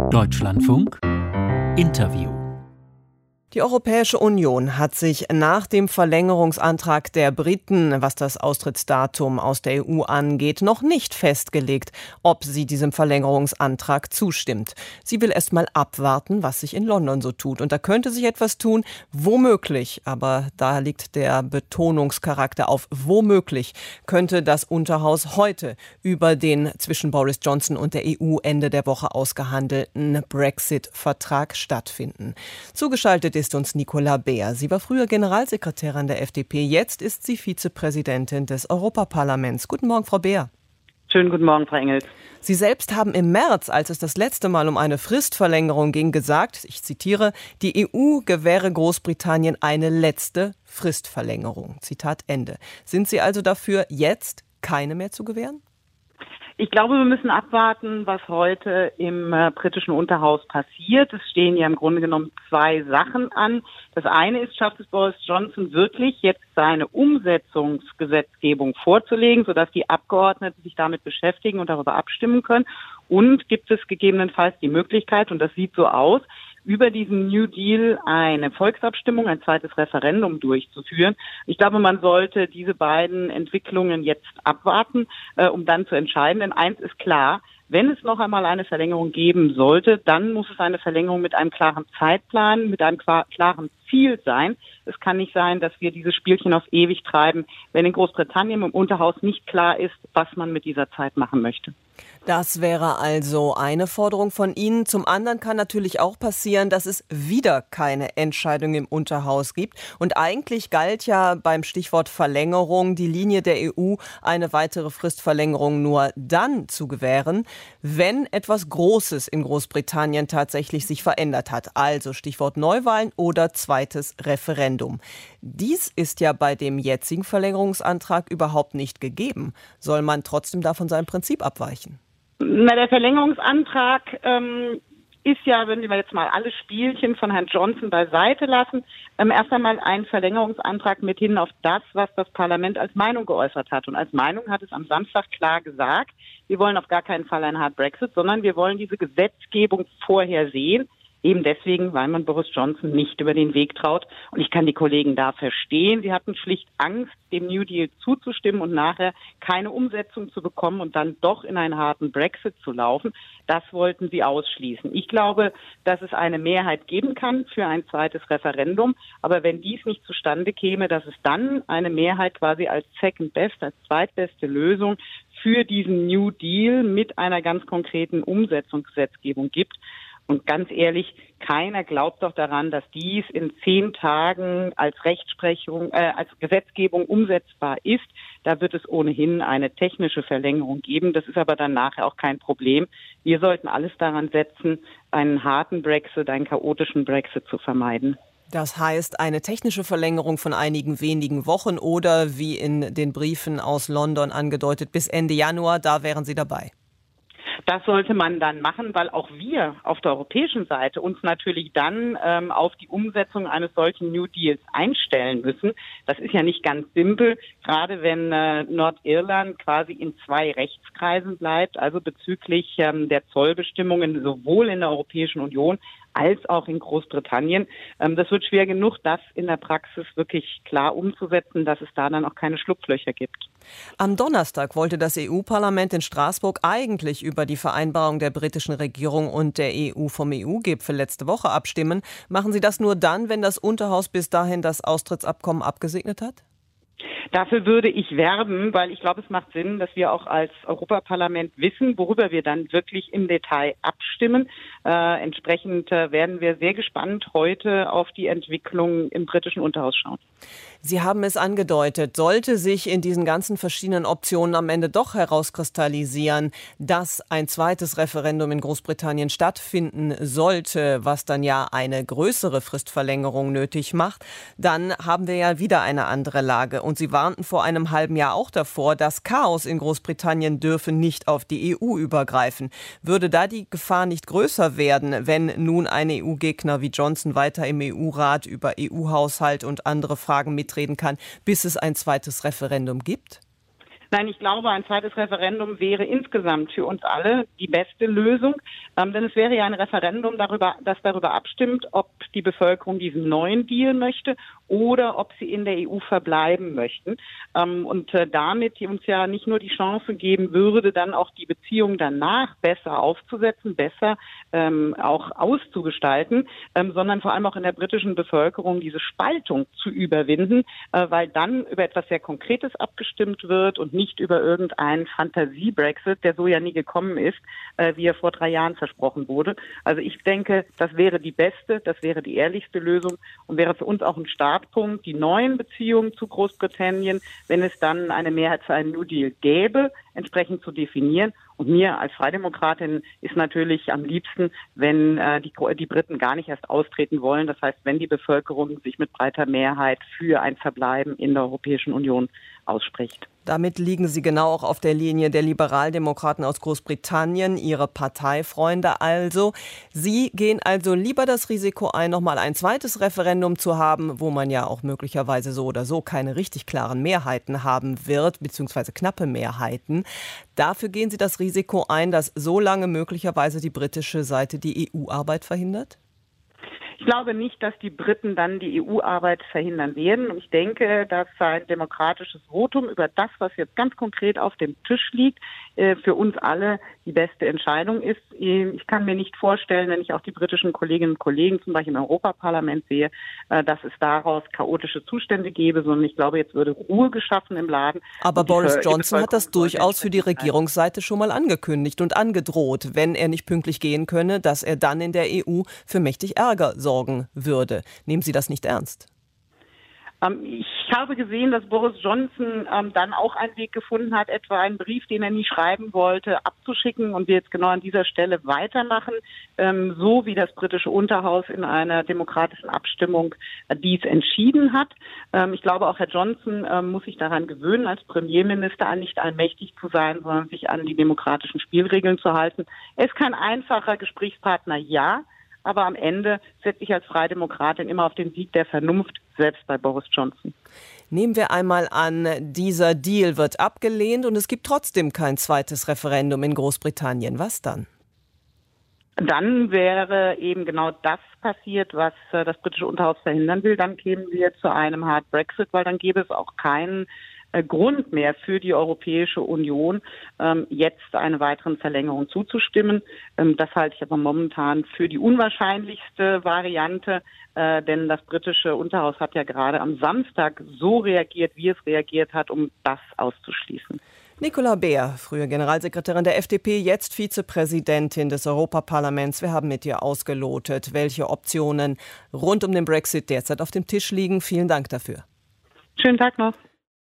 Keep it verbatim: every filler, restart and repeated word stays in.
Deutschlandfunk Interview. Die Europäische Union hat sich nach dem Verlängerungsantrag der Briten, was das Austrittsdatum aus der E U angeht, noch nicht festgelegt, ob sie diesem Verlängerungsantrag zustimmt. Sie will erst mal abwarten, was sich in London so tut. Und da könnte sich etwas tun, womöglich, aber da liegt der Betonungscharakter auf womöglich, könnte das Unterhaus heute über den zwischen Boris Johnson und der E U Ende der Woche ausgehandelten Brexit-Vertrag stattfinden. Zugeschaltet ist uns Nicola Beer. Sie war früher Generalsekretärin der F D P, jetzt ist sie Vizepräsidentin des Europaparlaments. Guten Morgen, Frau Beer. Schönen guten Morgen, Frau Engels. Sie selbst haben im März, als es das letzte Mal um eine Fristverlängerung ging, gesagt, ich zitiere, die E U gewähre Großbritannien eine letzte Fristverlängerung. Zitat Ende. Sind Sie also dafür, jetzt keine mehr zu gewähren? Ich glaube, wir müssen abwarten, was heute im äh, britischen Unterhaus passiert. Es stehen ja im Grunde genommen zwei Sachen an. Das eine ist, schafft es Boris Johnson wirklich, jetzt seine Umsetzungsgesetzgebung vorzulegen, sodass die Abgeordneten sich damit beschäftigen und darüber abstimmen können. Und gibt es gegebenenfalls die Möglichkeit, und das sieht so aus, über diesen New Deal eine Volksabstimmung, ein zweites Referendum durchzuführen. Ich glaube, man sollte diese beiden Entwicklungen jetzt abwarten, äh, um dann zu entscheiden. Denn eins ist klar, wenn es noch einmal eine Verlängerung geben sollte, dann muss es eine Verlängerung mit einem klaren Zeitplan, mit einem klaren Ziel sein. Es kann nicht sein, dass wir dieses Spielchen auf ewig treiben, wenn in Großbritannien im Unterhaus nicht klar ist, was man mit dieser Zeit machen möchte. Das wäre also eine Forderung von Ihnen. Zum anderen kann natürlich auch passieren, dass es wieder keine Entscheidung im Unterhaus gibt. Und eigentlich galt ja beim Stichwort Verlängerung die Linie der E U, eine weitere Fristverlängerung nur dann zu gewähren, wenn etwas Großes in Großbritannien tatsächlich sich verändert hat. Also Stichwort Neuwahlen oder zweites Referendum. Dies ist ja bei dem jetzigen Verlängerungsantrag überhaupt nicht gegeben. Soll man trotzdem davon sein Prinzip abweichen? Na, der Verlängerungsantrag ähm, ist ja, wenn wir jetzt mal alle Spielchen von Herrn Johnson beiseite lassen, ähm, erst einmal ein Verlängerungsantrag mit hin auf das, was das Parlament als Meinung geäußert hat. Und als Meinung hat es am Samstag klar gesagt, wir wollen auf gar keinen Fall einen Hard Brexit, sondern wir wollen diese Gesetzgebung vorher sehen. Eben deswegen, weil man Boris Johnson nicht über den Weg traut. Und ich kann die Kollegen da verstehen. Sie hatten schlicht Angst, dem New Deal zuzustimmen und nachher keine Umsetzung zu bekommen und dann doch in einen harten Brexit zu laufen. Das wollten sie ausschließen. Ich glaube, dass es eine Mehrheit geben kann für ein zweites Referendum. Aber wenn dies nicht zustande käme, dass es dann eine Mehrheit quasi als Second Best, als zweitbeste Lösung für diesen New Deal mit einer ganz konkreten Umsetzungsgesetzgebung gibt. Und ganz ehrlich, keiner glaubt doch daran, dass dies in zehn Tagen als Rechtsprechung, äh, als Gesetzgebung umsetzbar ist. Da wird es ohnehin eine technische Verlängerung geben. Das ist aber dann nachher auch kein Problem. Wir sollten alles daran setzen, einen harten Brexit, einen chaotischen Brexit zu vermeiden. Das heißt, eine technische Verlängerung von einigen wenigen Wochen oder wie in den Briefen aus London angedeutet, bis Ende Januar, da wären Sie dabei. Das sollte man dann machen, weil auch wir auf der europäischen Seite uns natürlich dann ähm, auf die Umsetzung eines solchen New Deals einstellen müssen. Das ist ja nicht ganz simpel, gerade wenn äh, Nordirland quasi in zwei Rechtskreisen bleibt, also bezüglich ähm, der Zollbestimmungen sowohl in der Europäischen Union als auch in Großbritannien. Ähm, das wird schwer genug, das in der Praxis wirklich klar umzusetzen, dass es da dann auch keine Schlupflöcher gibt. Am Donnerstag wollte das E U-Parlament in Straßburg eigentlich über die Vereinbarung der britischen Regierung und der E U vom E U-Gipfel letzte Woche abstimmen. Machen Sie das nur dann, wenn das Unterhaus bis dahin das Austrittsabkommen abgesegnet hat? Dafür würde ich werben, weil ich glaube, es macht Sinn, dass wir auch als Europaparlament wissen, worüber wir dann wirklich im Detail abstimmen. Äh, entsprechend äh, werden wir sehr gespannt heute auf die Entwicklung im britischen Unterhaus schauen. Sie haben es angedeutet, sollte sich in diesen ganzen verschiedenen Optionen am Ende doch herauskristallisieren, dass ein zweites Referendum in Großbritannien stattfinden sollte, was dann ja eine größere Fristverlängerung nötig macht, dann haben wir ja wieder eine andere Lage. Und Sie warnten vor einem halben Jahr auch davor, das Chaos in Großbritannien dürfe nicht auf die E U übergreifen. Würde da die Gefahr nicht größer werden, wenn nun ein E U-Gegner wie Johnson weiter im E U-Rat über E U-Haushalt und andere Fragen mitreden kann, bis es ein zweites Referendum gibt? Nein, ich glaube, ein zweites Referendum wäre insgesamt für uns alle die beste Lösung, ähm, denn es wäre ja ein Referendum darüber, das darüber abstimmt, ob die Bevölkerung diesen neuen Deal möchte oder ob sie in der E U verbleiben möchten. Ähm, und äh, damit uns ja nicht nur die Chance geben würde, dann auch die Beziehung danach besser aufzusetzen, besser ähm, auch auszugestalten, ähm, sondern vor allem auch in der britischen Bevölkerung diese Spaltung zu überwinden, äh, weil dann über etwas sehr Konkretes abgestimmt wird und nicht über irgendeinen Fantasie-Brexit, der so ja nie gekommen ist, äh, wie er vor drei Jahren versprochen wurde. Also ich denke, das wäre die beste, das wäre die ehrlichste Lösung und wäre für uns auch ein Startpunkt, die neuen Beziehungen zu Großbritannien, wenn es dann eine Mehrheit für einen New Deal gäbe, entsprechend zu definieren. Und mir als Freidemokratin ist natürlich am liebsten, wenn äh, die, die Briten gar nicht erst austreten wollen. Das heißt, wenn die Bevölkerung sich mit breiter Mehrheit für ein Verbleiben in der Europäischen Union ausspricht. Damit liegen Sie genau auch auf der Linie der Liberaldemokraten aus Großbritannien, Ihre Parteifreunde also. Sie gehen also lieber das Risiko ein, noch mal ein zweites Referendum zu haben, wo man ja auch möglicherweise so oder so keine richtig klaren Mehrheiten haben wird, beziehungsweise knappe Mehrheiten. Dafür gehen Sie das Risiko ein, dass so lange möglicherweise die britische Seite die E U-Arbeit verhindert? Ich glaube nicht, dass die Briten dann die E U-Arbeit verhindern werden. Ich denke, dass ein demokratisches Votum über das, was jetzt ganz konkret auf dem Tisch liegt, für uns alle die beste Entscheidung ist. Ich kann mir nicht vorstellen, wenn ich auch die britischen Kolleginnen und Kollegen zum Beispiel im Europaparlament sehe, dass es daraus chaotische Zustände gäbe, sondern ich glaube, jetzt würde Ruhe geschaffen im Laden. Aber Boris Johnson hat das durchaus für die Regierungsseite schon mal angekündigt und angedroht, wenn er nicht pünktlich gehen könne, dass er dann in der E U für mächtig Ärger sorgen würde. Nehmen Sie das nicht ernst? Ähm, ich habe gesehen, dass Boris Johnson ähm, dann auch einen Weg gefunden hat, etwa einen Brief, den er nie schreiben wollte, abzuschicken und wir jetzt genau an dieser Stelle weitermachen, ähm, so wie das britische Unterhaus in einer demokratischen Abstimmung äh, dies entschieden hat. Ähm, ich glaube, auch Herr Johnson äh, muss sich daran gewöhnen, als Premierminister nicht allmächtig zu sein, sondern sich an die demokratischen Spielregeln zu halten. Er ist kein einfacher Gesprächspartner, ja. Aber am Ende setze ich als Freidemokratin immer auf den Sieg der Vernunft, selbst bei Boris Johnson. Nehmen wir einmal an, dieser Deal wird abgelehnt und es gibt trotzdem kein zweites Referendum in Großbritannien. Was dann? Dann wäre eben genau das passiert, was äh, das britische Unterhaus verhindern will. Dann kämen wir zu einem Hard Brexit, weil dann gäbe es auch keinen äh, Grund mehr für die Europäische Union, ähm, jetzt eine weitere Verlängerung zuzustimmen. Ähm, das halte ich aber momentan für die unwahrscheinlichste Variante, äh, denn das britische Unterhaus hat ja gerade am Samstag so reagiert, wie es reagiert hat, um das auszuschließen. Nicola Beer, früher Generalsekretärin der F D P, jetzt Vizepräsidentin des Europaparlaments. Wir haben mit ihr ausgelotet, welche Optionen rund um den Brexit derzeit auf dem Tisch liegen. Vielen Dank dafür. Schönen Tag noch.